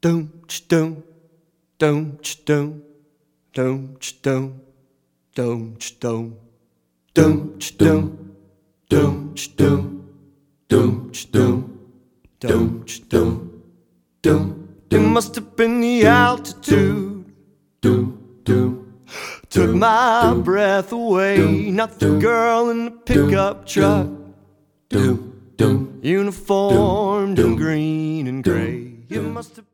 Don't don't don't don't don't don't don't don't don't don't don't. It must have been the altitude took my breath away, not the girl in the pickup truck, uniformed in green and gray. It must have